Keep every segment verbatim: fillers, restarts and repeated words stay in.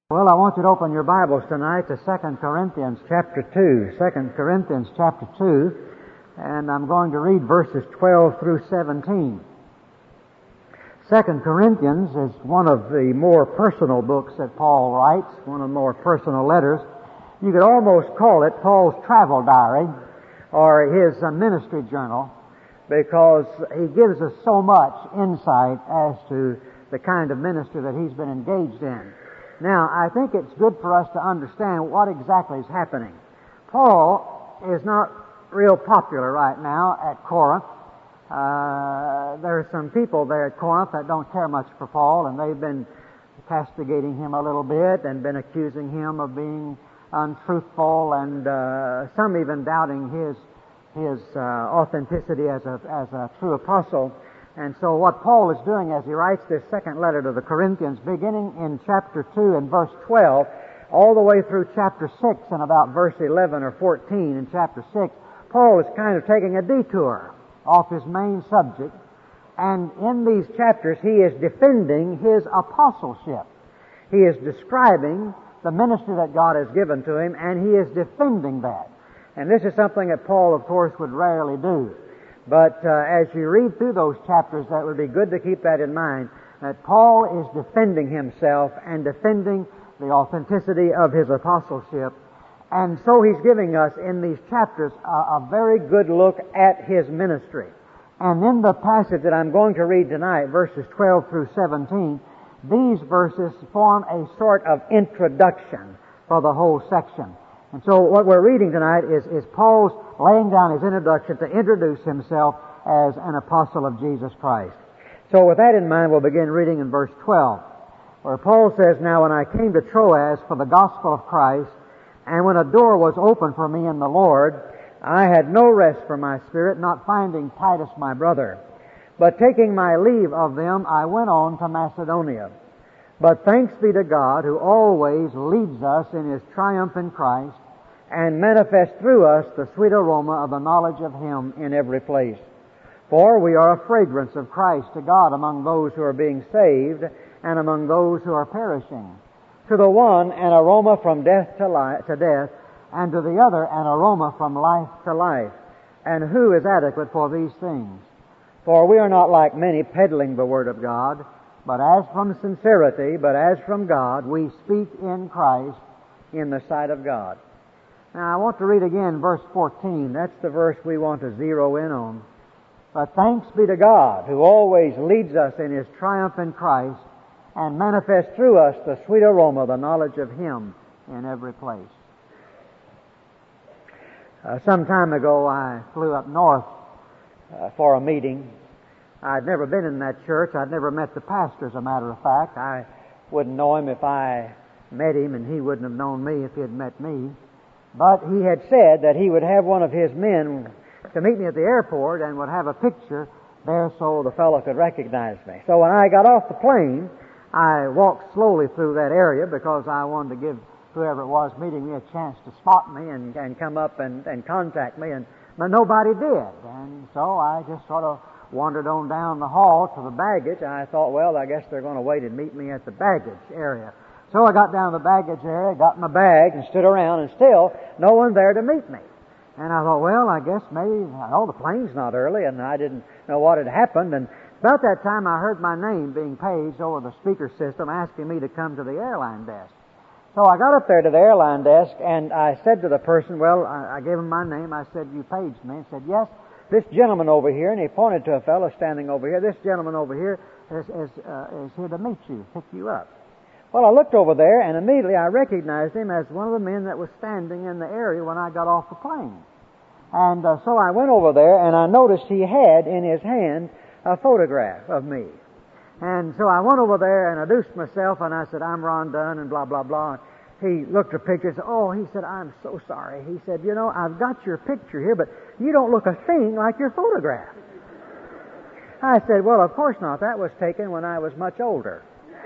Well, I want you to open your Bibles tonight to Second Corinthians chapter two. Second Corinthians chapter two, and I'm going to read verses twelve through seventeen. Second Corinthians is one of the more personal books that Paul writes, one of the more personal letters. You could almost call it Paul's travel diary or his uh, ministry journal, because he gives us so much insight as to the kind of ministry that he's been engaged in. Now, I think it's good for us to understand what exactly is happening. Paul is not real popular right now at Corinth. Uh, there are some people there at Corinth that don't care much for Paul, and they've been castigating him a little bit and been accusing him of being untruthful, and uh, some even doubting his his uh, authenticity as a as a true apostle. And so what Paul is doing as he writes this second letter to the Corinthians, beginning in chapter two and verse twelve, all the way through chapter six and about verse eleven or fourteen in chapter six, Paul is kind of taking a detour off his main subject. And in these chapters, he is defending his apostleship. He is describing the ministry that God has given to him, and he is defending that. And this is something that Paul, of course, would rarely do. But uh, as you read through those chapters, that would be good to keep that in mind, that Paul is defending himself and defending the authenticity of his apostleship. And so he's giving us in these chapters a, a very good look at his ministry. And in the passage that I'm going to read tonight, verses twelve through seventeen, these verses form a sort of introduction for the whole section. And so what we're reading tonight is, is Paul's laying down his introduction to introduce himself as an apostle of Jesus Christ. So with that in mind, we'll begin reading in verse twelve, where Paul says, "Now when I came to Troas for the gospel of Christ, and when a door was opened for me in the Lord, I had no rest for my spirit, not finding Titus my brother. But taking my leave of them, I went on to Macedonia. But thanks be to God, who always leads us in His triumph in Christ, and manifests through us the sweet aroma of the knowledge of Him in every place. For we are a fragrance of Christ to God among those who are being saved and among those who are perishing. To the one an aroma from death to life, to death, and to the other an aroma from life to life. And who is adequate for these things? For we are not like many peddling the word of God, but as from sincerity, but as from God, we speak in Christ in the sight of God." Now I want to read again verse fourteen. That's the verse we want to zero in on. "But thanks be to God, who always leads us in His triumph in Christ, and manifests through us the sweet aroma, the knowledge of Him in every place." Uh, some time ago I flew up north uh, for a meeting. I'd never been in that church. I'd never met the pastor, as a matter of fact. I wouldn't know him if I met him, and he wouldn't have known me if he had met me. But he had said that he would have one of his men to meet me at the airport and would have a picture there so the fellow could recognize me. So when I got off the plane, I walked slowly through that area because I wanted to give whoever it was meeting me a chance to spot me and, and come up and, and contact me, and but nobody did. And so I just sort of wandered on down the hall to the baggage. I thought, well, I guess they're going to wait and meet me at the baggage area. So I got down to the baggage area, got my bag, and stood around, and still no one there to meet me. And I thought, well, I guess maybe, oh, the plane's not early, and I didn't know what had happened. And about that time, I heard my name being paged over the speaker system, asking me to come to the airline desk. So I got up there to the airline desk, and I said to the person, well, I, I gave him my name. I said, "You paged me." And said, "Yes, this gentleman over here," and he pointed to a fellow standing over here, "this gentleman over here is, is, uh, is here to meet you, pick you up." Well, I looked over there, and immediately I recognized him as one of the men that was standing in the area when I got off the plane. And uh, so I went over there, and I noticed he had in his hand a photograph of me. And so I went over there and introduced myself, and I said, "I'm Ron Dunn," and blah, blah, blah. He looked at the picture and said, "Oh," he said, "I'm so sorry." He said, "You know, I've got your picture here, but you don't look a thing like your photograph." I said, "Well, of course not. That was taken when I was much older."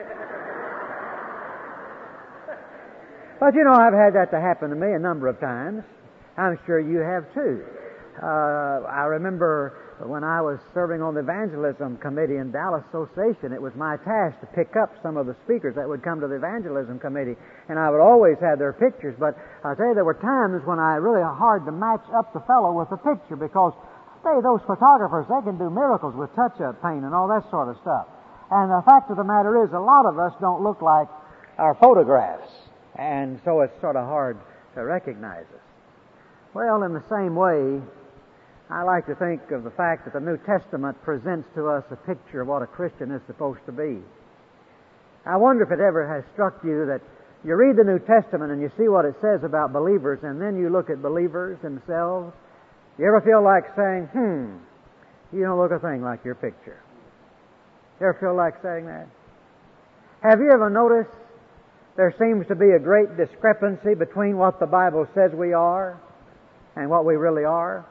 But, you know, I've had that to happen to me a number of times. I'm sure you have too. Uh, I remember When I was serving on the evangelism committee in Dallas Association, it was my task to pick up some of the speakers that would come to the evangelism committee, and I would always have their pictures. But I tell you, there were times when I really hard to match up the fellow with the picture, because I tell you, those photographers, they can do miracles with touch-up paint and all that sort of stuff. And the fact of the matter is, a lot of us don't look like our photographs, and so it's sort of hard to recognize us. Well, in the same way, I like to think of the fact that the New Testament presents to us a picture of what a Christian is supposed to be. I wonder if it ever has struck you that you read the New Testament and you see what it says about believers, and then you look at believers themselves. You ever feel like saying, hmm, you don't look a thing like your picture? You ever feel like saying that? Have you ever noticed there seems to be a great discrepancy between what the Bible says we are and what we really are?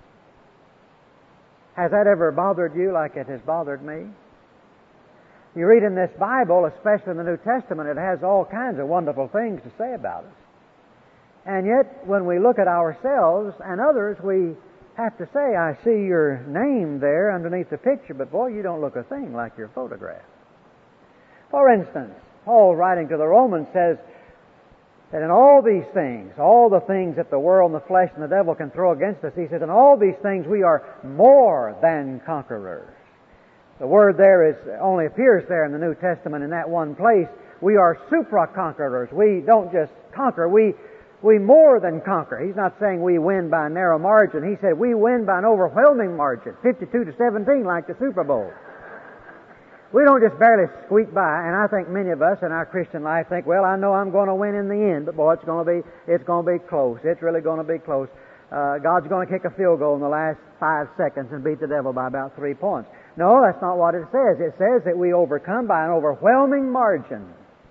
Has that ever bothered you like it has bothered me? You read in this Bible, especially in the New Testament, it has all kinds of wonderful things to say about us. And yet, when we look at ourselves and others, we have to say, I see your name there underneath the picture, but boy, you don't look a thing like your photograph. For instance, Paul, writing to the Romans, says that in all these things, all the things that the world and the flesh and the devil can throw against us, he says, in all these things we are more than conquerors. The word there is only appears there in the New Testament in that one place. We are supra-conquerors. We don't just conquer, we we more than conquer. He's not saying we win by a narrow margin. He said we win by an overwhelming margin, fifty-two to seventeen, like the Super Bowl. We don't just barely squeak by, and I think many of us in our Christian life think, well, I know I'm going to win in the end, but boy, it's going to be, it's going to be close. It's really going to be close. Uh, God's going to kick a field goal in the last five seconds and beat the devil by about three points. No, that's not what it says. It says that we overcome by an overwhelming margin.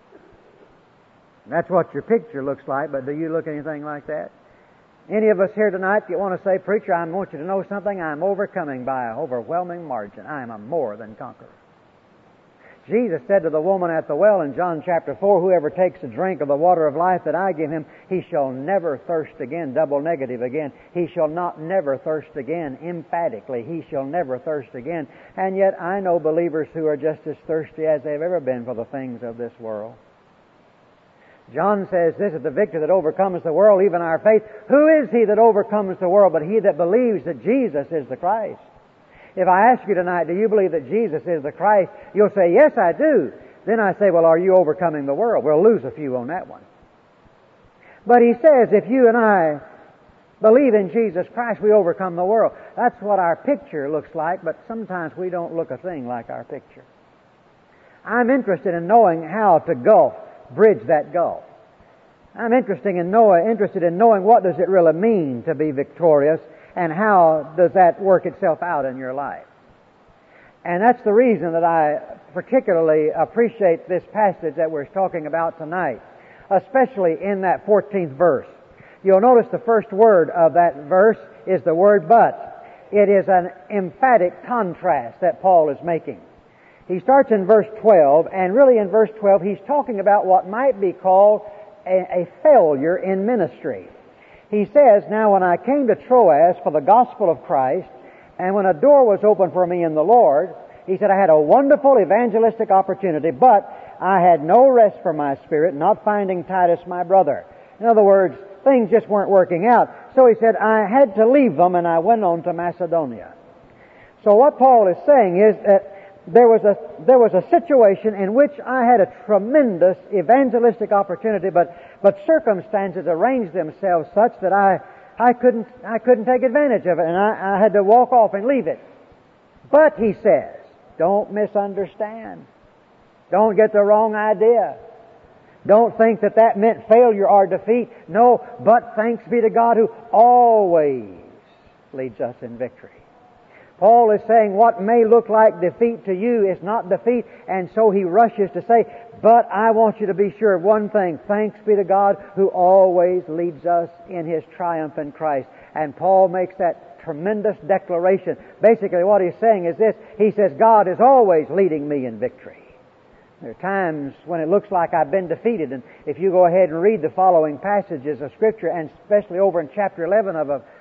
That's what your picture looks like, but do you look anything like that? Any of us here tonight, you want to say, preacher, I want you to know something, I'm overcoming by an overwhelming margin. I am a more than conqueror. Jesus said to the woman at the well in John chapter four, whoever takes a drink of the water of life that I give him, he shall never thirst again. Double negative again. He shall not never thirst again. Emphatically, he shall never thirst again. And yet I know believers who are just as thirsty as they've ever been for the things of this world. John says, this is the victory that overcomes the world, even our faith. Who is he that overcomes the world but he that believes that Jesus is the Christ? If I ask you tonight, do you believe that Jesus is the Christ? You'll say, yes, I do. Then I say, well, are you overcoming the world? We'll lose a few on that one. But he says, if you and I believe in Jesus Christ, we overcome the world. That's what our picture looks like, but sometimes we don't look a thing like our picture. I'm interested in knowing how to gulf, bridge that gulf. I'm interested in, know, interested in knowing what does it really mean to be victorious, and how does that work itself out in your life. And that's the reason that I particularly appreciate this passage that we're talking about tonight, especially in that fourteenth verse. You'll notice the first word of that verse is the word but. It is an emphatic contrast that Paul is making. He starts in verse twelve, and really in verse twelve he's talking about what might be called a, a failure in ministry. He says, now when I came to Troas for the gospel of Christ, and when a door was opened for me in the Lord, he said, I had a wonderful evangelistic opportunity, but I had no rest for my spirit, not finding Titus my brother. In other words, things just weren't working out. So he said, I had to leave them, and I went on to Macedonia. So what Paul is saying is that There was a there was a situation in which I had a tremendous evangelistic opportunity, but but circumstances arranged themselves such that I I couldn't I couldn't take advantage of it, and I, I had to walk off and leave it. But he says, don't misunderstand. Don't get the wrong idea. Don't think that that meant failure or defeat. No, but thanks be to God who always leads us in victory. Paul is saying what may look like defeat to you is not defeat, and so he rushes to say, but I want you to be sure of one thing, thanks be to God who always leads us in His triumph in Christ. And Paul makes that tremendous declaration. Basically what he's saying is this, he says, God is always leading me in victory. There are times when it looks like I've been defeated, and if you go ahead and read the following passages of Scripture, and especially over in chapter eleven of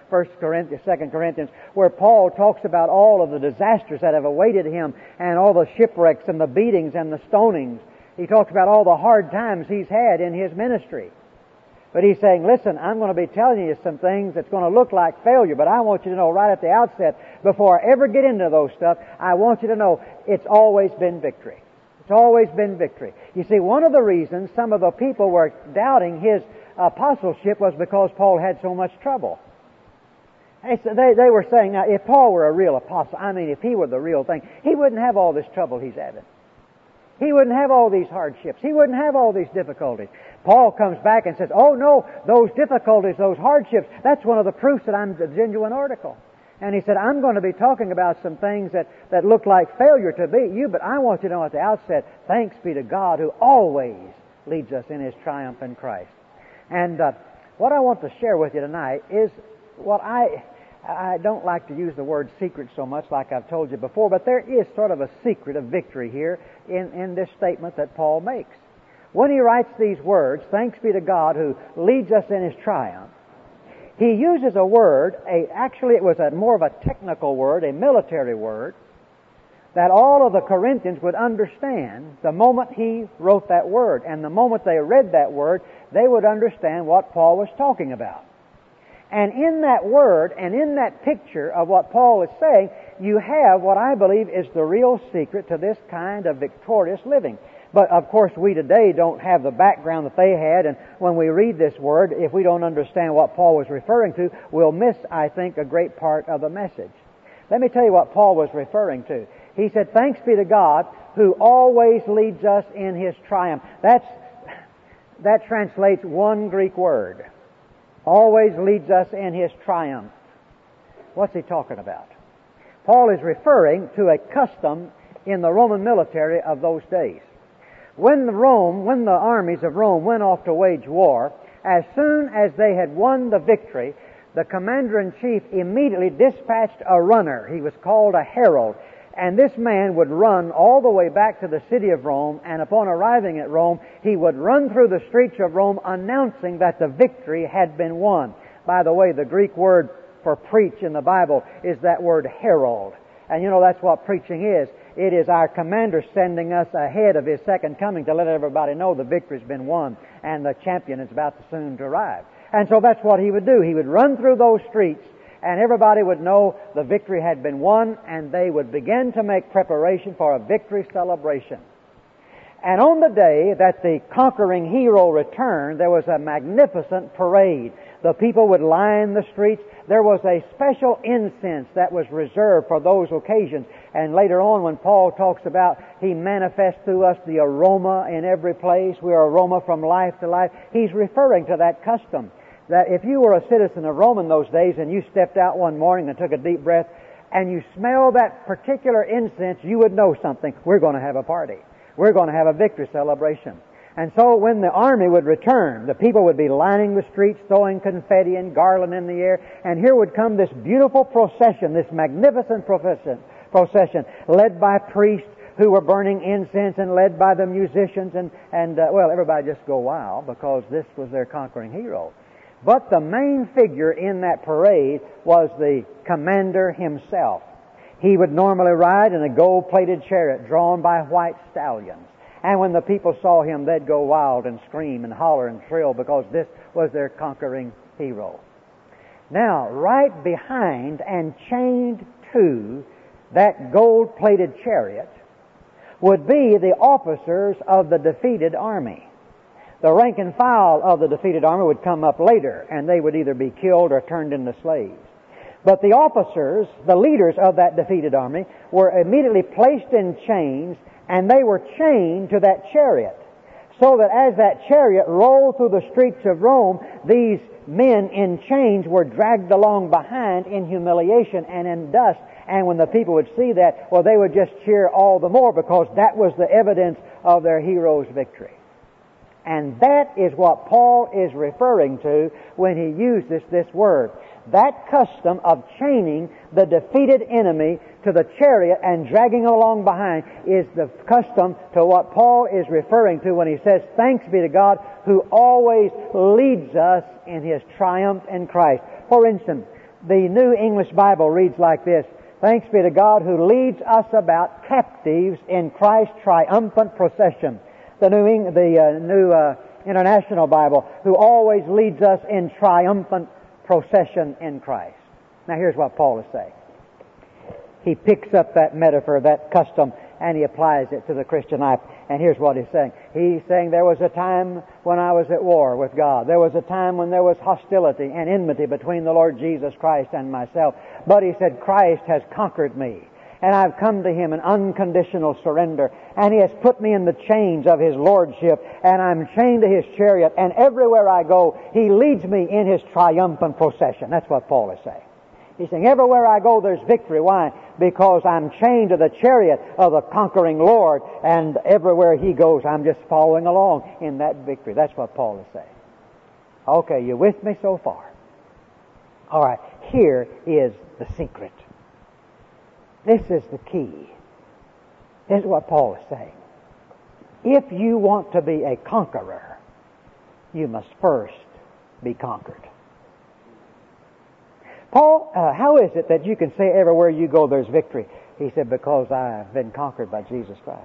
First Corinthians, Second Corinthians, where Paul talks about all of the disasters that have awaited him and all the shipwrecks and the beatings and the stonings. He talks about all the hard times he's had in his ministry. But he's saying, listen, I'm going to be telling you some things that's going to look like failure, but I want you to know right at the outset, before I ever get into those stuff, I want you to know it's always been victory. It's always been victory. You see, one of the reasons some of the people were doubting his apostleship was because Paul had so much trouble. They, they were saying, now, if Paul were a real apostle, I mean, if he were the real thing, he wouldn't have all this trouble he's having. He wouldn't have all these hardships. He wouldn't have all these difficulties. Paul comes back and says, oh no, those difficulties, those hardships, that's one of the proofs that I'm a genuine article. And he said, I'm going to be talking about some things that, that look like failure to be you, but I want you to know at the outset, thanks be to God who always leads us in His triumph in Christ. And uh, what I want to share with you tonight is what I... I don't like to use the word secret so much like I've told you before, but there is sort of a secret of victory here in, in this statement that Paul makes. When he writes these words, thanks be to God who leads us in His triumph, he uses a word, a, actually it was a more of a technical word, a military word, that all of the Corinthians would understand the moment he wrote that word. And the moment they read that word, they would understand what Paul was talking about. And in that word and in that picture of what Paul is saying, you have what I believe is the real secret to this kind of victorious living. But of course we today don't have the background that they had, and when we read this word, if we don't understand what Paul was referring to, we'll miss, I think, a great part of the message. Let me tell you what Paul was referring to. He said, thanks be to God who always leads us in His triumph. That's, that translates one Greek word. Always leads us in His triumph. What's he talking about? Paul is referring to a custom in the Roman military of those days. When the Rome, when the armies of Rome went off to wage war, as soon as they had won the victory, the commander-in-chief immediately dispatched a runner. He was called a herald. And this man would run all the way back to the city of Rome, and upon arriving at Rome, he would run through the streets of Rome announcing that the victory had been won. By the way, the Greek word for preach in the Bible is that word herald. And you know that's what preaching is. It is our commander sending us ahead of His second coming to let everybody know the victory's been won and the champion is about to soon to arrive. And so that's what he would do. He would run through those streets, and everybody would know the victory had been won, and they would begin to make preparation for a victory celebration. And on the day that the conquering hero returned, there was a magnificent parade. The people would line the streets. There was a special incense that was reserved for those occasions. And later on, when Paul talks about He manifests through us the aroma in every place, we are aroma from life to life, he's referring to that custom. That if you were a citizen of Rome in those days and you stepped out one morning and took a deep breath and you smelled that particular incense, you would know something. We're going to have a party. We're going to have a victory celebration. And so when the army would return, the people would be lining the streets, throwing confetti and garland in the air, and here would come this beautiful procession, this magnificent procession, procession led by priests who were burning incense and led by the musicians, and, and uh, well, everybody just go wild because this was their conquering hero. But the main figure in that parade was the commander himself. He would normally ride in a gold-plated chariot drawn by white stallions. And when the people saw him, they'd go wild and scream and holler and thrill because this was their conquering hero. Now, right behind and chained to that gold-plated chariot would be the officers of the defeated army. The rank and file of the defeated army would come up later, and they would either be killed or turned into slaves. But the officers, the leaders of that defeated army, were immediately placed in chains, and they were chained to that chariot. So that as that chariot rolled through the streets of Rome, these men in chains were dragged along behind in humiliation and in dust. And when the people would see that, well, they would just cheer all the more because that was the evidence of their hero's victory. And that is what Paul is referring to when he uses this word. That custom of chaining the defeated enemy to the chariot and dragging him along behind is the custom to what Paul is referring to when he says, thanks be to God who always leads us in His triumph in Christ. For instance, The New English Bible reads like this: "Thanks be to God who leads us about captives in Christ's triumphant procession." The New, Eng- the, uh, New uh, International Bible, "who always leads us in triumphant procession in Christ." Now here's what Paul is saying. He picks up that metaphor, that custom, and he applies it to the Christian life. And here's what he's saying. He's saying there was a time when I was at war with God. There was a time when there was hostility and enmity between the Lord Jesus Christ and myself. But he said, Christ has conquered me. And I've come to Him in unconditional surrender. And He has put me in the chains of His Lordship. And I'm chained to His chariot. And everywhere I go, He leads me in His triumphant procession. That's what Paul is saying. He's saying, everywhere I go, there's victory. Why? Because I'm chained to the chariot of the conquering Lord, and everywhere He goes, I'm just following along in that victory. That's what Paul is saying. Okay, you with me so far? All right, here is the secret. This is the key. This is what Paul is saying. If you want to be a conqueror, you must first be conquered. Paul, uh, how is it that you can say everywhere you go there's victory? He said, because I have been conquered by Jesus Christ.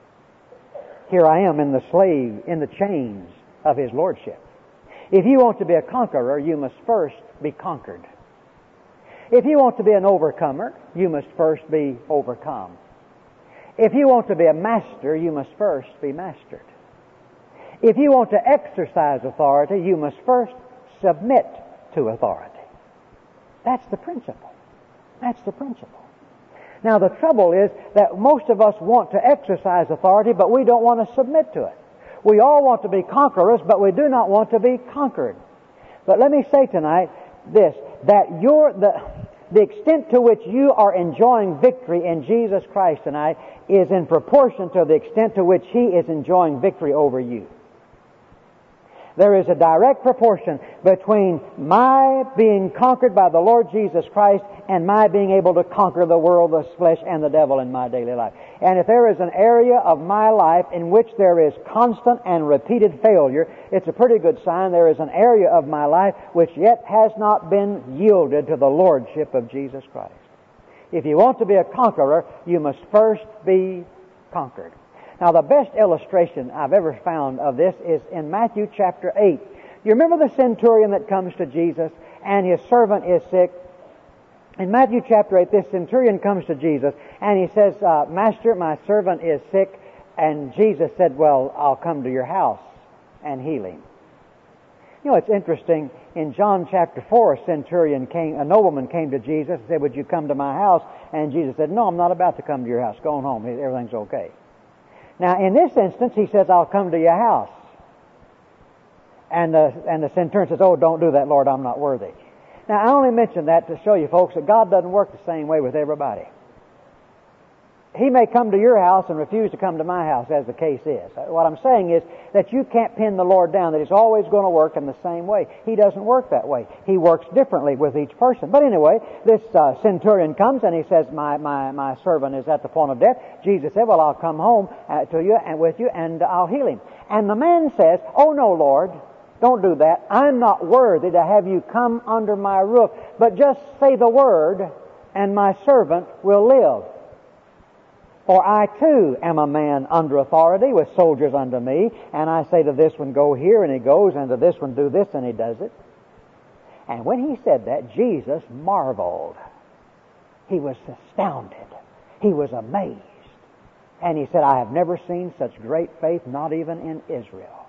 Here I am in the slave, in the chains of His Lordship. If you want to be a conqueror, you must first be conquered. If you want to be an overcomer, you must first be overcome. If you want to be a master, you must first be mastered. If you want to exercise authority, you must first submit to authority. That's the principle. That's the principle. Now the trouble is that most of us want to exercise authority, but we don't want to submit to it. We all want to be conquerors, but we do not want to be conquered. But let me say tonight this, that your the the extent to which you are enjoying victory in Jesus Christ tonight is in proportion to the extent to which He is enjoying victory over you. There is a direct proportion between my being conquered by the Lord Jesus Christ and my being able to conquer the world, the flesh, and the devil in my daily life. And if there is an area of my life in which there is constant and repeated failure, it's a pretty good sign there is an area of my life which yet has not been yielded to the Lordship of Jesus Christ. If you want to be a conqueror, you must first be conquered. Now, the best illustration I've ever found of this is in Matthew chapter eight. You remember the centurion that comes to Jesus and his servant is sick? In Matthew chapter eight, this centurion comes to Jesus and he says, uh, Master, my servant is sick. And Jesus said, well, I'll come to your house and heal him. You know, it's interesting. In John chapter four, a centurion came, a nobleman came to Jesus and said, would you come to my house? And Jesus said, no, I'm not about to come to your house. Go on home. Everything's okay. Now, in this instance, he says, I'll come to your house. And the, and the centurion says, oh, don't do that, Lord, I'm not worthy. Now, I only mention that to show you, folks, that God doesn't work the same way with everybody. He may come to your house and refuse to come to my house, as the case is. What I'm saying is that you can't pin the Lord down, that He's always going to work in the same way. He doesn't work that way. He works differently with each person. But anyway, this uh, centurion comes and he says, my, my, my servant is at the point of death. Jesus said, well, I'll come home uh, to you and with you and I'll heal him. And the man says, oh no, Lord, don't do that. I'm not worthy to have you come under my roof. But just say the word and my servant will live. For I too am a man under authority with soldiers under me, and I say to this one, go here, and he goes, and to this one, do this, and he does it. And when he said that, Jesus marveled. He was astounded. He was amazed. And he said, I have never seen such great faith, not even in Israel.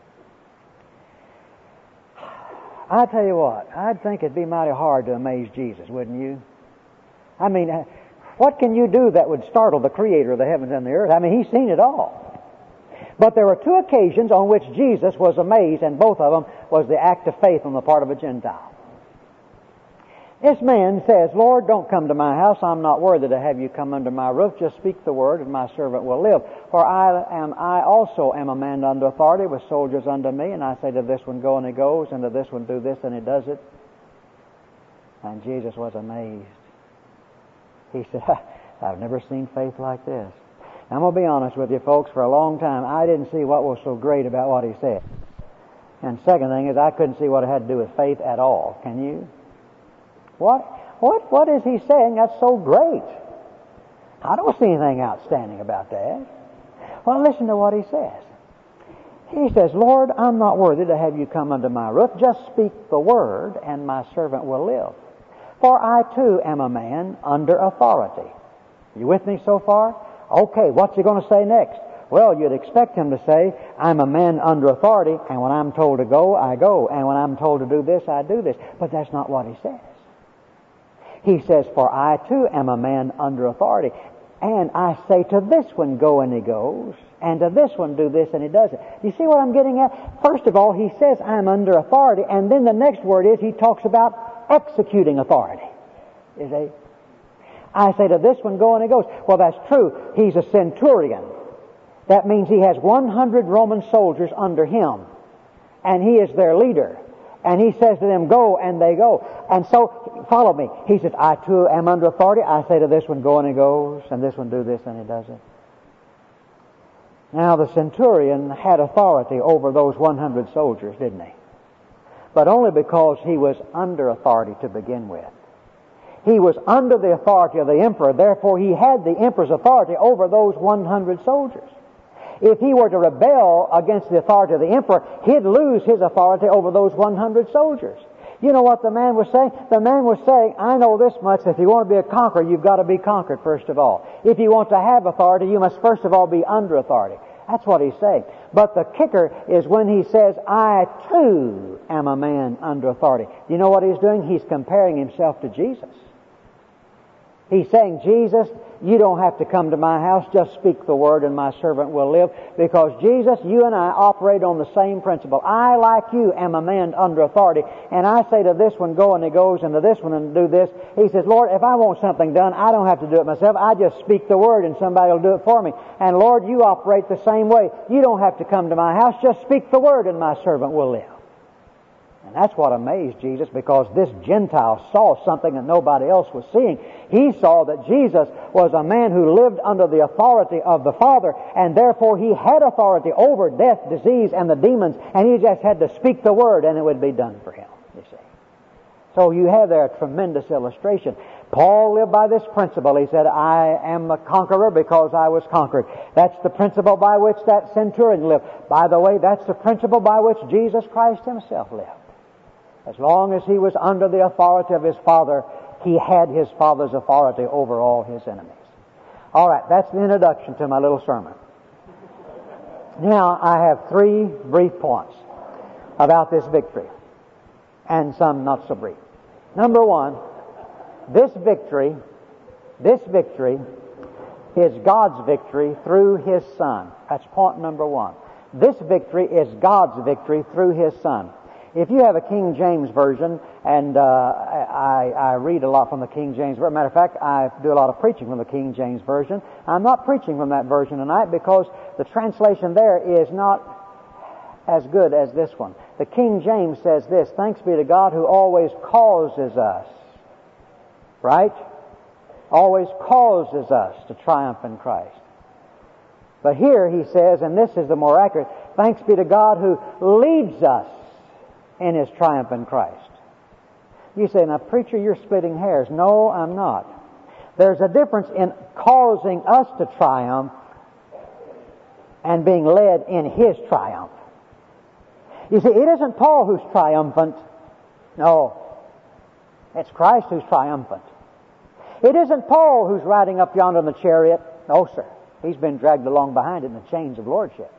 I tell you what, I'd think it'd be mighty hard to amaze Jesus, wouldn't you? I mean, what can you do that would startle the Creator of the heavens and the earth? I mean, He's seen it all. But there were two occasions on which Jesus was amazed, and both of them was the act of faith on the part of a Gentile. This man says, Lord, don't come to my house. I'm not worthy to have you come under my roof. Just speak the word, and my servant will live. For I am, I also am a man under authority with soldiers under me, and I say to this one, go, and he goes, and to this one, do this, and he does it. And Jesus was amazed. He said, I've never seen faith like this. Now, I'm going to be honest with you, folks. For a long time, I didn't see what was so great about what he said. And second thing is, I couldn't see what it had to do with faith at all. Can you? What What, what is he saying that's so great? I don't see anything outstanding about that. Well, listen to what he says. He says, Lord, I'm not worthy to have you come under my roof. Just speak the word, and my servant will live. For I too am a man under authority. You with me so far? Okay, what's he going to say next? Well, you'd expect him to say, I'm a man under authority, and when I'm told to go, I go. And when I'm told to do this, I do this. But that's not what he says. He says, for I too am a man under authority. And I say to this one, go, and he goes. And to this one, do this, and he does it. You see what I'm getting at? First of all, he says, I'm under authority. And then the next word is, he talks about executing authority. You see? I say to this one, go, and he goes. Well, that's true. He's a centurion. That means he has one hundred Roman soldiers under him. And he is their leader. And he says to them, go, and they go. And so, follow me. He says, I too am under authority. I say to this one, go, and he goes. And this one, do this, and he does it. Now, the centurion had authority over those one hundred soldiers, didn't he? But only because he was under authority to begin with. He was under the authority of the emperor. Therefore, he had the emperor's authority over those one hundred soldiers. If he were to rebel against the authority of the emperor, he'd lose his authority over those one hundred soldiers. You know what the man was saying? The man was saying, I know this much, if you want to be a conqueror, you've got to be conquered first of all. If you want to have authority, you must first of all be under authority. That's what he's saying. But the kicker is when he says, I too am a man under authority. You know what he's doing? He's comparing himself to Jesus. He's saying, Jesus, you don't have to come to my house. Just speak the word and my servant will live. Because Jesus, you and I operate on the same principle. I, like you, am a man under authority. And I say to this one, go, and he goes, and to this one, and do this. He says, Lord, if I want something done, I don't have to do it myself. I just speak the word and somebody will do it for me. And Lord, you operate the same way. You don't have to come to my house. Just speak the word and my servant will live. And that's what amazed Jesus, because this Gentile saw something that nobody else was seeing. He saw that Jesus was a man who lived under the authority of the Father, and therefore he had authority over death, disease, and the demons, and he just had to speak the word and it would be done for him, you see. So you have there a tremendous illustration. Paul lived by this principle. He said, I am a conqueror because I was conquered. That's the principle by which that centurion lived. By the way, that's the principle by which Jesus Christ himself lived. As long as he was under the authority of his Father, he had his Father's authority over all his enemies. All right, that's the introduction to my little sermon. Now, I have three brief points about this victory, and some not so brief. Number one, this victory, this victory is God's victory through His Son. That's point number one. This victory is God's victory through His Son. If you have a King James Version, and uh, I, I read a lot from the King James Version. Matter of fact, I do a lot of preaching from the King James Version. I'm not preaching from that version tonight because the translation there is not as good as this one. The King James says this, thanks be to God who always causes us, right? Always causes us to triumph in Christ. But here he says, and this is the more accurate, thanks be to God who leads us in His triumph in Christ. You say, now preacher, you're splitting hairs. No, I'm not. There's a difference in causing us to triumph and being led in His triumph. You see, it isn't Paul who's triumphant. No. It's Christ who's triumphant. It isn't Paul who's riding up yonder in the chariot. No, sir. He's been dragged along behind it in the chains of lordship.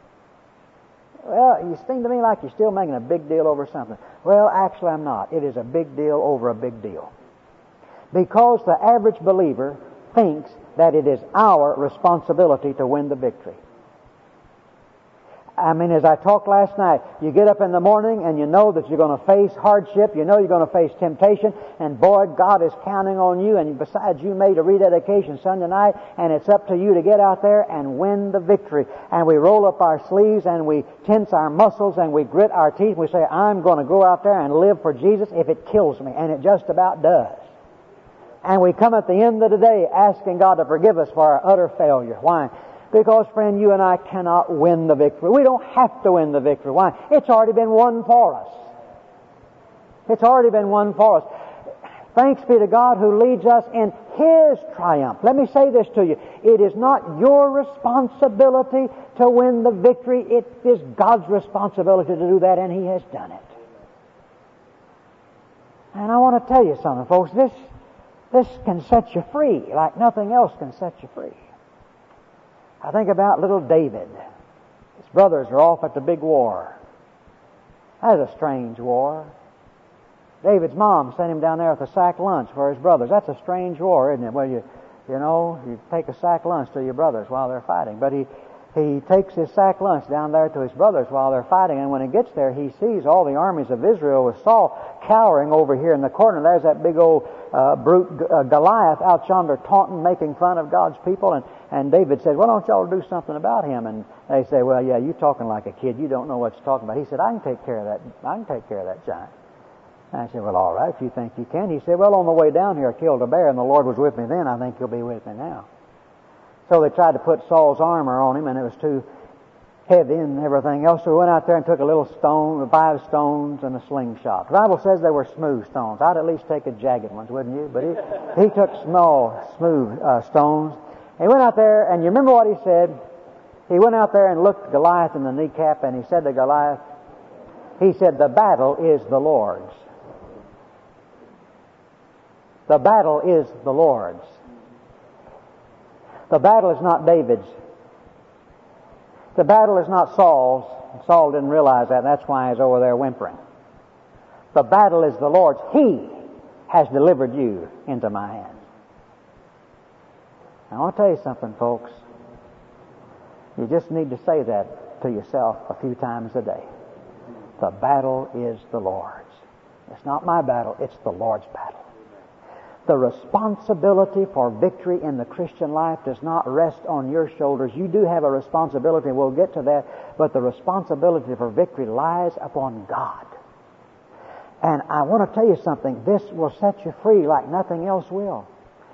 Well, you seem to me like you're still making a big deal over something. Well, actually I'm not. It is a big deal over a big deal. Because the average believer thinks that it is our responsibility to win the victory. I mean, as I talked last night, you get up in the morning and you know that you're going to face hardship, you know you're going to face temptation, and boy, God is counting on you, and besides, you made a rededication Sunday night, and it's up to you to get out there and win the victory. And we roll up our sleeves and we tense our muscles and we grit our teeth and we say, I'm going to go out there and live for Jesus if it kills me, and it just about does. And we come at the end of the day asking God to forgive us for our utter failure. Why? Because, friend, you and I cannot win the victory. We don't have to win the victory. Why? It's already been won for us. It's already been won for us. Thanks be to God who leads us in His triumph. Let me say this to you. It is not your responsibility to win the victory. It is God's responsibility to do that, and He has done it. And I want to tell you something, folks. This, this can set you free like nothing else can set you free. I think about little David. His brothers are off at the big war. That's a strange war. David's mom sent him down there with a sack lunch for his brothers. That's a strange war, isn't it? Well, you, you know, you take a sack lunch to your brothers while they're fighting. But he, he takes his sack lunch down there to his brothers while they're fighting. And when he gets there, he sees all the armies of Israel with Saul cowering over here in the corner. There's that big old uh, brute uh, Goliath out yonder taunting, making fun of God's people. And, and David said, well, don't y'all do something about him? And they say, well, yeah, you're talking like a kid. You don't know what you're talking about. He said, I can take care of that. I can take care of that giant. I said, well, all right, if you think you can. He said, well, on the way down here, I killed a bear, and the Lord was with me then. I think He'll be with me now. So they tried to put Saul's armor on him, and it was too heavy and everything else. So we went out there and took a little stone, five stones, and a slingshot. The Bible says they were smooth stones. I'd at least take a jagged ones, wouldn't you? But he, he took small, smooth uh, stones. He went out there, and you remember what he said? He went out there and looked Goliath in the kneecap, and he said to Goliath, he said, the battle is the Lord's. The battle is the Lord's. The battle is not David's. The battle is not Saul's. Saul didn't realize that, and that's why he's over there whimpering. The battle is the Lord's. He has delivered you into my hands. Now, I want to tell you something, folks. You just need to say that to yourself a few times a day. The battle is the Lord's. It's not my battle, it's the Lord's battle. The responsibility for victory in the Christian life does not rest on your shoulders. You do have a responsibility, and we'll get to that, but the responsibility for victory lies upon God. And I want to tell you something. This will set you free like nothing else will.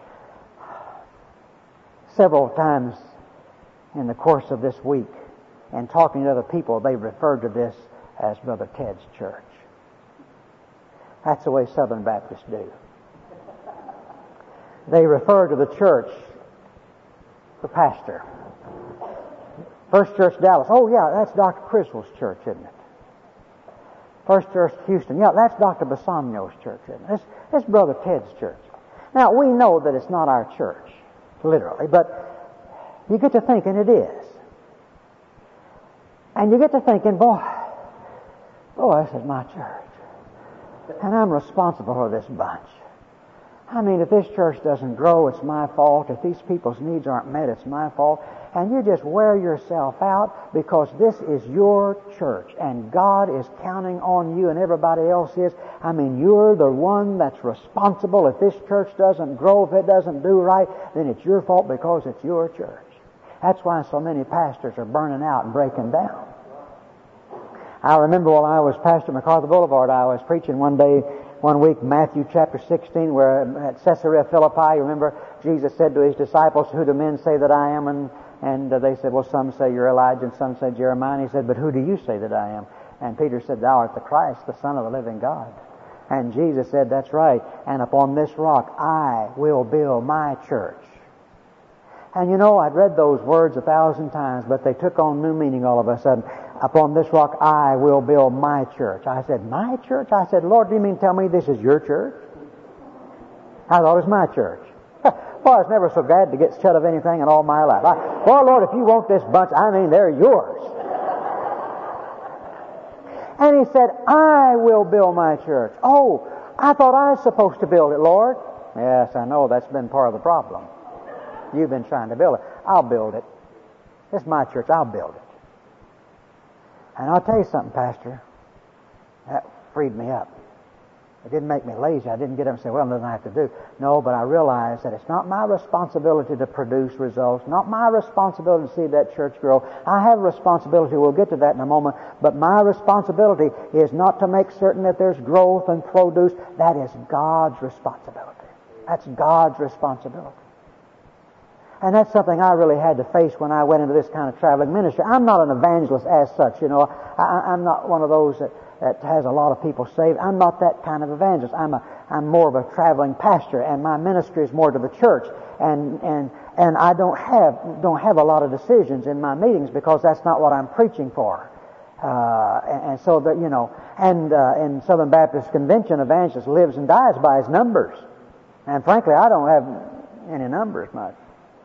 Several times in the course of this week, and talking to other people, they referred to this as Brother Ted's church. That's the way Southern Baptists do. They refer to the church, the pastor. First Church Dallas. Oh, yeah, that's Doctor Criswell's church, isn't it? First Church Houston. Yeah, that's Doctor Bassanio's church, isn't it? That's, that's Brother Ted's church. Now, we know that it's not our church, literally, but you get to thinking it is. And you get to thinking, boy, boy, this is my church. And I'm responsible for this bunch. I mean, if this church doesn't grow, it's my fault. If these people's needs aren't met, it's my fault. And you just wear yourself out because this is your church. And God is counting on you and everybody else is. I mean, you're the one that's responsible. If this church doesn't grow, if it doesn't do right, then it's your fault because it's your church. That's why so many pastors are burning out and breaking down. I remember while I was pastor at MacArthur Boulevard, I was preaching one day, one week, Matthew chapter sixteen, where at Caesarea Philippi, you remember, Jesus said to His disciples, who do men say that I am? And, and uh, they said, well, some say you're Elijah, and some say Jeremiah. And He said, but who do you say that I am? And Peter said, thou art the Christ, the Son of the living God. And Jesus said, that's right. And upon this rock I will build my church. And you know, I'd read those words a thousand times, but they took on new meaning all of a sudden. Upon this rock I will build my church. I said, my church? I said, Lord, do you mean tell me this is your church? I thought it was my church. Well, I was never so glad to get shut of anything in all my life. I, well, Lord, if you want this bunch, I mean, they're yours. And He said, I will build my church. Oh, I thought I was supposed to build it, Lord. Yes, I know that's been part of the problem. You've been trying to build it. I'll build it. It's my church. I'll build it. And I'll tell you something, Pastor. That freed me up. It didn't make me lazy. I didn't get up and say, well, nothing I have to do. No, but I realized that it's not my responsibility to produce results, not my responsibility to see that church grow. I have a responsibility. We'll get to that in a moment. But my responsibility is not to make certain that there's growth and produce. That is God's responsibility. That's God's responsibility. And that's something I really had to face when I went into this kind of traveling ministry. I'm not an evangelist as such, you know. I, I'm not one of those that, that has a lot of people saved. I'm not that kind of evangelist. I'm a I'm more of a traveling pastor, and my ministry is more to the church. And and and I don't have don't have a lot of decisions in my meetings because that's not what I'm preaching for. Uh, and, and so that you know, and uh, in Southern Baptist Convention, evangelist lives and dies by his numbers. And frankly, I don't have any numbers much.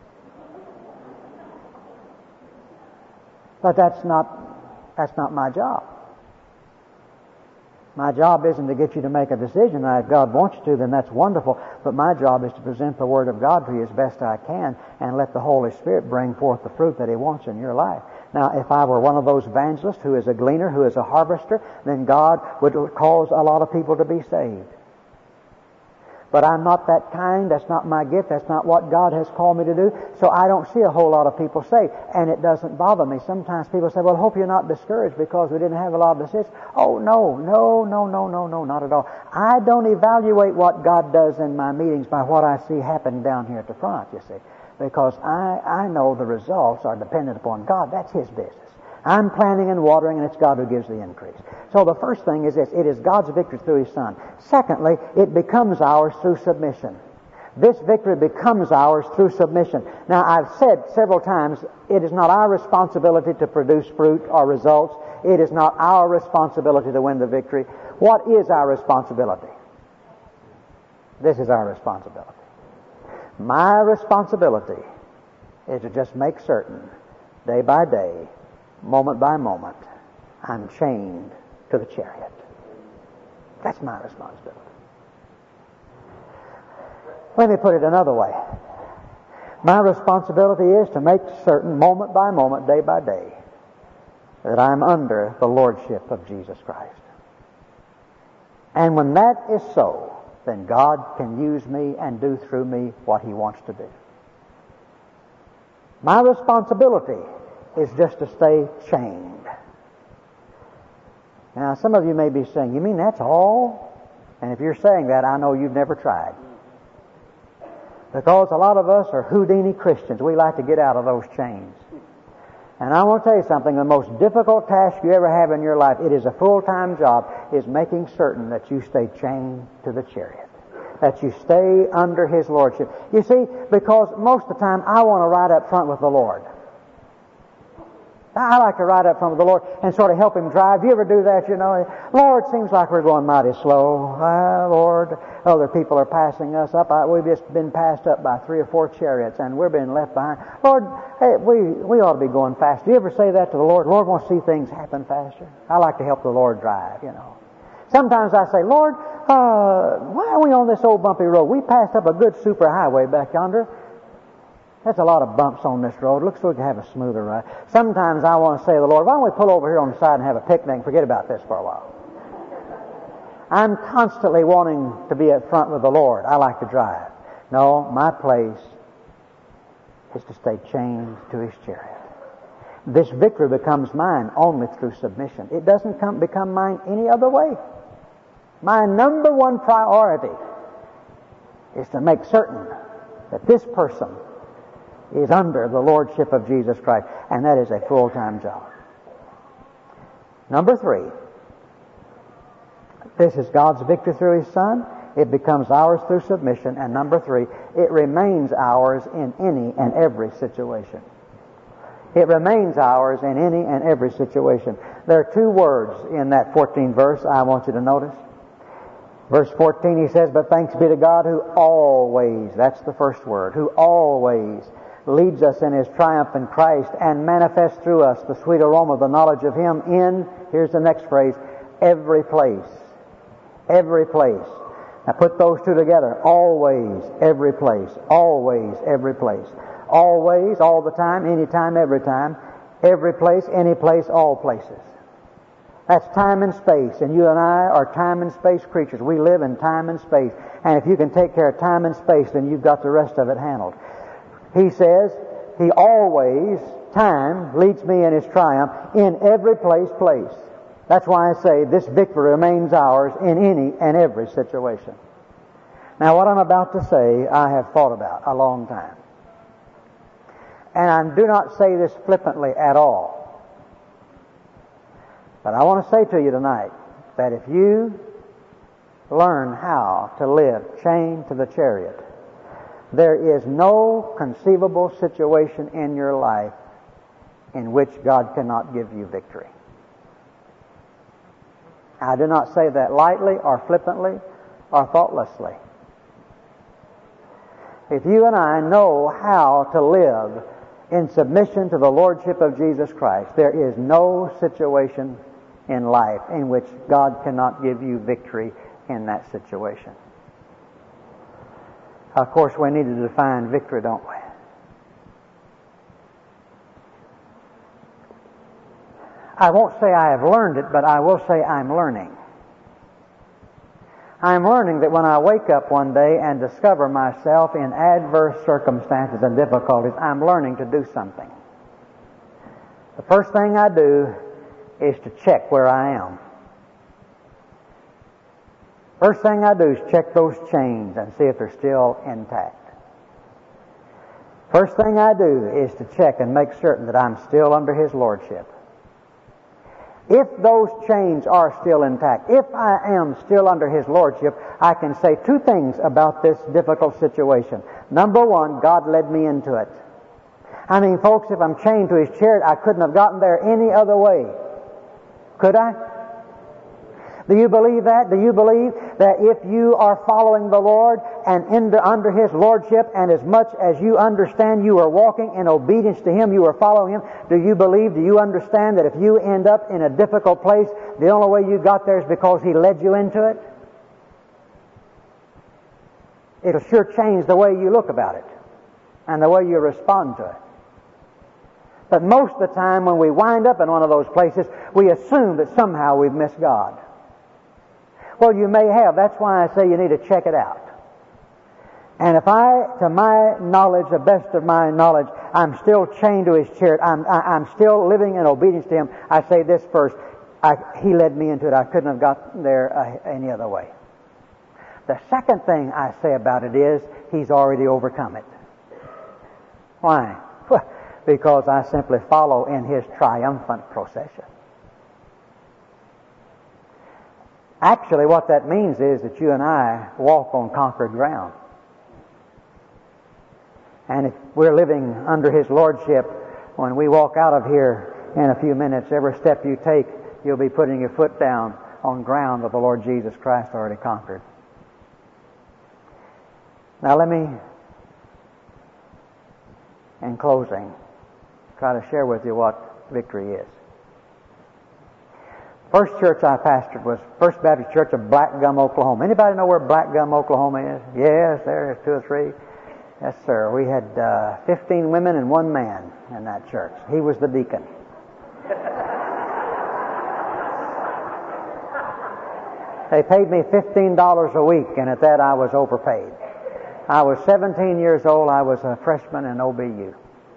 But that's not that's not my job. My job isn't to get you to make a decision. Now, if God wants you to, then that's wonderful. But my job is to present the Word of God to you as best I can and let the Holy Spirit bring forth the fruit that He wants in your life. Now, if I were one of those evangelists who is a gleaner, who is a harvester, then God would cause a lot of people to be saved. But I'm not that kind. That's not my gift. That's not what God has called me to do. So I don't see a whole lot of people saved. And it doesn't bother me. Sometimes people say, well, I hope you're not discouraged because we didn't have a lot of decisions. Oh, no, no, no, no, no, no, not at all. I don't evaluate what God does in my meetings by what I see happening down here at the front, you see. Because I, I know the results are dependent upon God. That's His business. I'm planting and watering, and it's God who gives the increase. So the first thing is this. It is God's victory through His Son. Secondly, it becomes ours through submission. This victory becomes ours through submission. Now, I've said several times, it is not our responsibility to produce fruit or results. It is not our responsibility to win the victory. What is our responsibility? This is our responsibility. My responsibility is to just make certain, day by day, moment by moment, I'm chained to the chariot. That's my responsibility. Let me put it another way. My responsibility is to make certain, moment by moment, day by day, that I'm under the lordship of Jesus Christ. And when that is so, then God can use me and do through me what He wants to do. My responsibility is just to stay chained. Now, some of you may be saying, you mean that's all? And if you're saying that, I know you've never tried. Because a lot of us are Houdini Christians. We like to get out of those chains. And I want to tell you something, the most difficult task you ever have in your life, it is a full-time job, is making certain that you stay chained to the chariot. That you stay under His lordship. You see, because most of the time I want to ride up front with the Lord. I like to ride up front with the Lord and sort of help Him drive. Do you ever do that, you know? Lord, seems like we're going mighty slow. Ah, Lord, other people are passing us up. I, we've just been passed up by three or four chariots and we're being left behind. Lord, hey, we, we ought to be going faster. Do you ever say that to the Lord? Lord wants to see things happen faster. I like to help the Lord drive, you know. Sometimes I say, Lord, uh, why are we on this old bumpy road? We passed up a good super highway back yonder. There's a lot of bumps on this road. Looks like we can have a smoother ride. Sometimes I want to say to the Lord, why don't we pull over here on the side and have a picnic and forget about this for a while? I'm constantly wanting to be up front with the Lord. I like to drive. No, my place is to stay chained to His chariot. This victory becomes mine only through submission. It doesn't come, become mine any other way. My number one priority is to make certain that this person is under the lordship of Jesus Christ, and that is a full-time job. Number three, this is God's victory through His Son. It becomes ours through submission. And number three, it remains ours in any and every situation. It remains ours in any and every situation. There are two words in that fourteenth verse I want you to notice. Verse fourteen, he says, but thanks be to God who always, that's the first word, who always leads us in His triumph in Christ and manifests through us the sweet aroma of the knowledge of Him in, here's the next phrase, every place. Every place. Now put those two together. Always, every place. Always, every place. Always, all the time, anytime, every time. Every place, any place, all places. That's time and space. And you and I are time and space creatures. We live in time and space. And if you can take care of time and space, then you've got the rest of it handled. He says, He always, time, leads me in His triumph in every place, place. That's why I say this victory remains ours in any and every situation. Now, what I'm about to say, I have thought about a long time. And I do not say this flippantly at all. But I want to say to you tonight, that if you learn how to live chained to the chariot, there is no conceivable situation in your life in which God cannot give you victory. I do not say that lightly or flippantly or thoughtlessly. If you and I know how to live in submission to the Lordship of Jesus Christ, there is no situation in life in which God cannot give you victory in that situation. Of course, we need to define victory, don't we? I won't say I have learned it, but I will say I'm learning. I'm learning that when I wake up one day and discover myself in adverse circumstances and difficulties, I'm learning to do something. The first thing I do is to check where I am. First thing I do is check those chains and see if they're still intact. First thing I do is to check and make certain that I'm still under His Lordship. If those chains are still intact, if I am still under His Lordship, I can say two things about this difficult situation. Number one, God led me into it. I mean, folks, if I'm chained to His chariot, I couldn't have gotten there any other way. Could I? Do you believe that? Do you believe that if you are following the Lord and in the, under His Lordship, and as much as you understand you are walking in obedience to Him, you are following Him, do you believe, do you understand that if you end up in a difficult place, the only way you got there is because He led you into it? It'll sure change the way you look about it and the way you respond to it. But most of the time when we wind up in one of those places, we assume that somehow we've missed God. Well, you may have. That's why I say you need to check it out. And if I, to my knowledge, the best of my knowledge, I'm still chained to His chariot, I'm, I, I'm still living in obedience to Him, I say this first. I, he led me into it. I couldn't have gotten there uh, any other way. The second thing I say about it is, He's already overcome it. Why? Because I simply follow in His triumphant procession. Actually, what that means is that you and I walk on conquered ground. And if we're living under His Lordship, when we walk out of here in a few minutes, every step you take, you'll be putting your foot down on ground that the Lord Jesus Christ already conquered. Now let me, in closing, try to share with you what victory is. First church I pastored was First Baptist Church of Black Gum, Oklahoma. Anybody know where Black Gum, Oklahoma is? Yes, there's two or three. Yes, sir. We had uh, fifteen women and one man in that church. He was the deacon. They paid me fifteen dollars a week, and at that I was overpaid. I was seventeen years old. I was a freshman in O B U.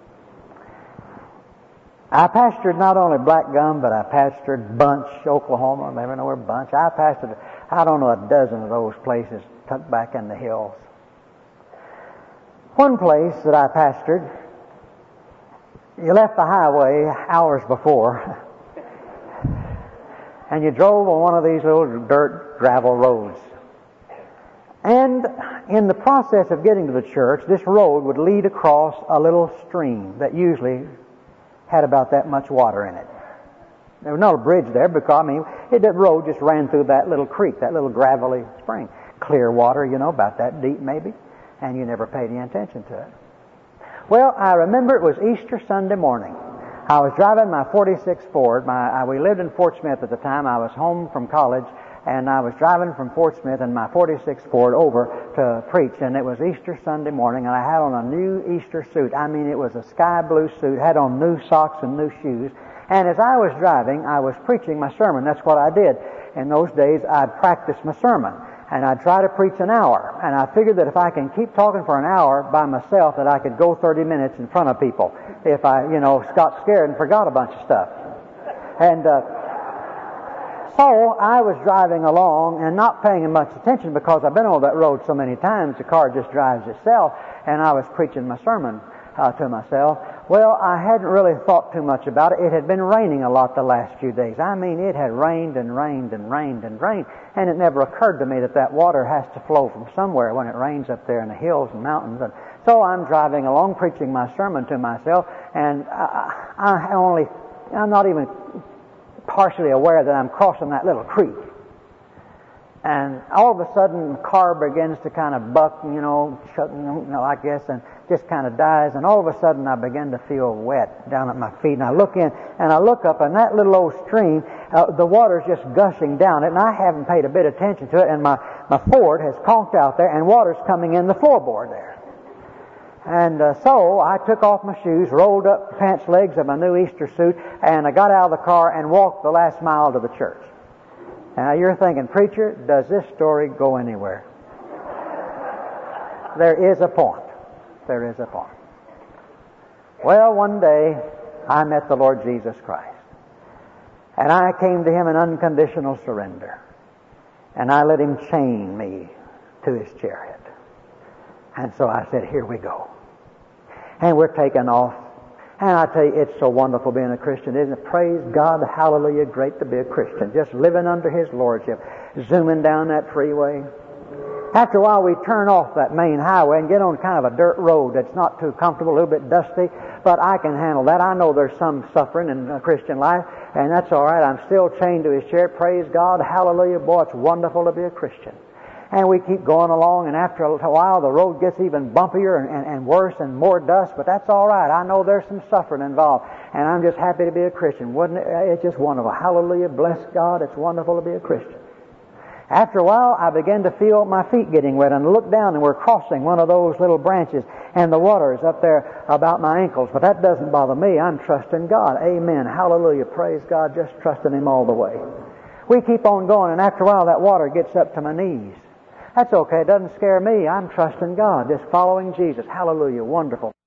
I pastored not only Black Gum, but I pastored Bunch, Oklahoma. Maybe know where Bunch. I pastored, I don't know, a dozen of those places tucked back in the hills. One place that I pastored, you left the highway hours before, and you drove on one of these little dirt gravel roads. And in the process of getting to the church, this road would lead across a little stream that usually had about that much water in it. There was no bridge there because, I mean, it, that road just ran through that little creek, that little gravelly spring. Clear water, you know, about that deep maybe, and you never paid any attention to it. Well, I remember it was Easter Sunday morning. I was driving my forty-six Ford. My, I, we lived in Fort Smith at the time. I was home from college, and I was driving from Fort Smith in my forty-six Ford over to preach, and it was Easter Sunday morning, and I had on a new Easter suit. I mean, it was a sky blue suit, had on new socks and new shoes, and as I was driving, I was preaching my sermon. That's what I did. In those days, I'd practice my sermon, and I'd try to preach an hour, and I figured that if I can keep talking for an hour by myself, that I could go thirty minutes in front of people if I, you know, got scared and forgot a bunch of stuff. And, uh, So I was driving along and not paying much attention because I've been on that road so many times, the car just drives itself, and I was preaching my sermon. uh, to myself, well, I hadn't really thought too much about it. It had been raining a lot the last few days. I mean, it had rained and rained and rained and rained, and it never occurred to me that that water has to flow from somewhere when it rains up there in the hills and mountains. And so I'm driving along, preaching my sermon to myself, and I, I only, I'm not even partially aware that I'm crossing that little creek. And all of a sudden, the car begins to kind of buck, you know, shutting, you know, I guess, and just kind of dies. And all of a sudden, I begin to feel wet down at my feet. And I look in, and I look up, and that little old stream, uh, the water's just gushing down it, and I haven't paid a bit of attention to it. And my, my Ford has conked out there, and water's coming in the floorboard there. And uh, so I took off my shoes, rolled up the pants legs of my new Easter suit, and I got out of the car and walked the last mile to the church. Now you're thinking, preacher, does this story go anywhere? There is a point. There is a point. Well, one day I met the Lord Jesus Christ. And I came to Him in unconditional surrender. And I let Him chain me to His chariot. And so I said, here we go. And we're taking off. And I tell you, it's so wonderful being a Christian, isn't it? Praise God, hallelujah, great to be a Christian. Just living under His Lordship, zooming down that freeway. After a while, we turn off that main highway and get on kind of a dirt road that's not too comfortable, a little bit dusty, but I can handle that. I know there's some suffering in a Christian life, and that's all right. I'm still chained to His chariot. Praise God, hallelujah. Boy, it's wonderful to be a Christian. And we keep going along, and after a while, the road gets even bumpier and, and, and worse and more dust, but that's all right. I know there's some suffering involved, and I'm just happy to be a Christian. Wasn't it? It's just wonderful. Hallelujah, bless God, it's wonderful to be a Christian. After a while, I began to feel my feet getting wet, and I looked down, and we're crossing one of those little branches, and the water is up there about my ankles, but that doesn't bother me. I'm trusting God. Amen. Hallelujah. Praise God. Just trusting Him all the way. We keep on going, and after a while, that water gets up to my knees. That's okay. It doesn't scare me. I'm trusting God, just following Jesus. Hallelujah. Wonderful.